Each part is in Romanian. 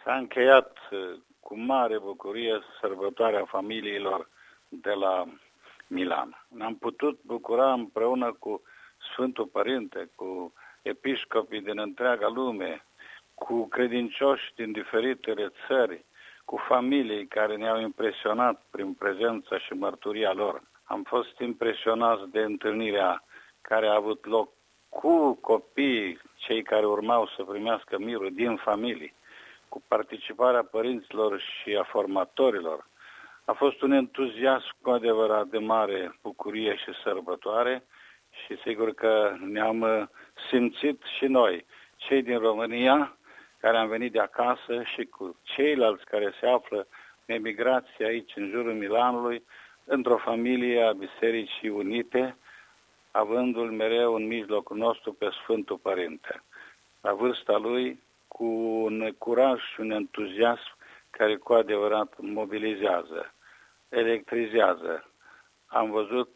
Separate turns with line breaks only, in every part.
S-a încheiat cu mare bucurie sărbătoarea familiilor de la Milan. Ne-am putut bucura împreună cu Sfântul Părinte, cu episcopii din întreaga lume, cu credincioși din diferitele țări, cu familii care ne-au impresionat prin prezența și mărturia lor. Am fost impresionați de întâlnirea care a avut loc cu copiii, cei care urmau să primească mirul din familii, cu participarea părinților și a formatorilor. A fost un entuziasm cu adevărat de mare bucurie și sărbătoare și sigur că ne-am simțit și noi, cei din România, care am venit de acasă și cu ceilalți care se află în emigrație aici, în jurul Milanului, într-o familie a Bisericii Unite, avându-l mereu în mijlocul nostru pe Sfântul Părinte. La vârsta lui, cu un curaj și un entuziasm care cu adevărat mobilizează, electrizează. Am văzut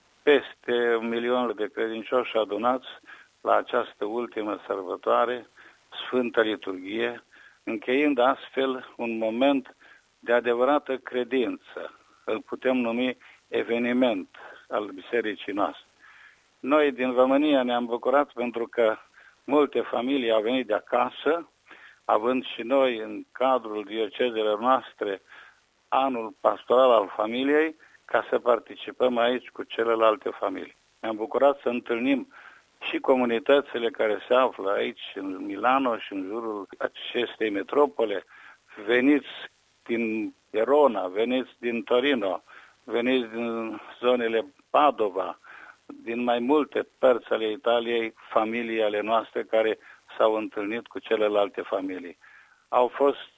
peste 1 milion de credincioși adunați la această ultimă sărbătoare, Sfântă Liturghie, încheiind astfel un moment de adevărată credință. Îl putem numi eveniment al bisericii noastre. Noi din România ne-am bucurat pentru că multe familii au venit de acasă, având și noi în cadrul diocezelor noastre anul pastoral al familiei, ca să participăm aici cu celelalte familii. Ne-am bucurat să întâlnim și comunitățile care se află aici în Milano și în jurul acestei metropole, veniți din Verona, veniți din Torino, veniți din zonele Padova, din mai multe părți ale Italiei, familii ale noastre care s-au întâlnit cu celelalte familii. Au fost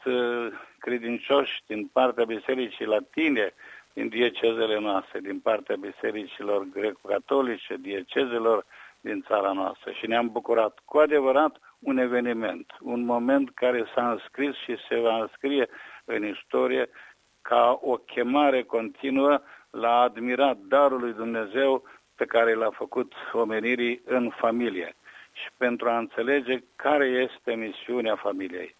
credincioși din partea Bisericii Latine, din diecezele noastre, din partea bisericilor greco-catolice, diecezelor din țara noastră și ne-am bucurat cu adevărat un eveniment, un moment care s-a înscris și se va înscrie în istorie ca o chemare continuă la a admira darul lui Dumnezeu pe care l-a făcut omenirii în familie și pentru a înțelege care este misiunea familiei.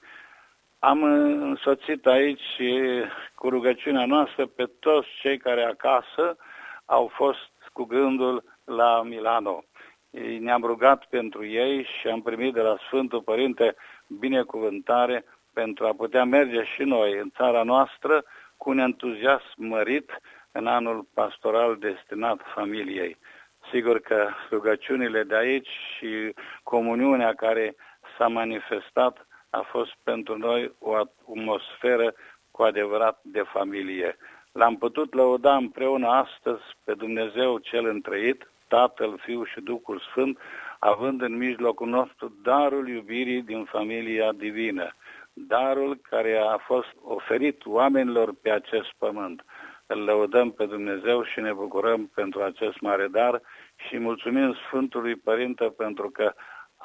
Am însoțit aici cu rugăciunea noastră pe toți cei care acasă au fost cu gândul la Milano. Ne-am rugat pentru ei și am primit de la Sfântul Părinte binecuvântare pentru a putea merge și noi în țara noastră cu un entuziasm mărit în anul pastoral destinat familiei. Sigur că rugăciunile de aici și comuniunea care s-a manifestat a fost pentru noi o atmosferă cu adevărat de familie. L-am putut lăuda împreună astăzi pe Dumnezeu cel întrăit, Tatăl, Fiul și Duhul Sfânt, având în mijlocul nostru darul iubirii din familia divină, darul care a fost oferit oamenilor pe acest pământ. Îl lăudăm pe Dumnezeu și ne bucurăm pentru acest mare dar și mulțumim Sfântului Părinte pentru că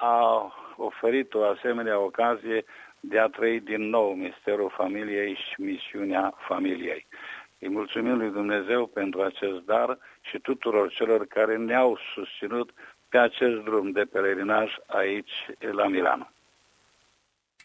a oferit o asemenea ocazie de a trăi din nou misterul familiei și misiunea familiei. Îi mulțumim lui Dumnezeu pentru acest dar și tuturor celor care ne-au susținut pe acest drum de pelerinaj aici la Milano.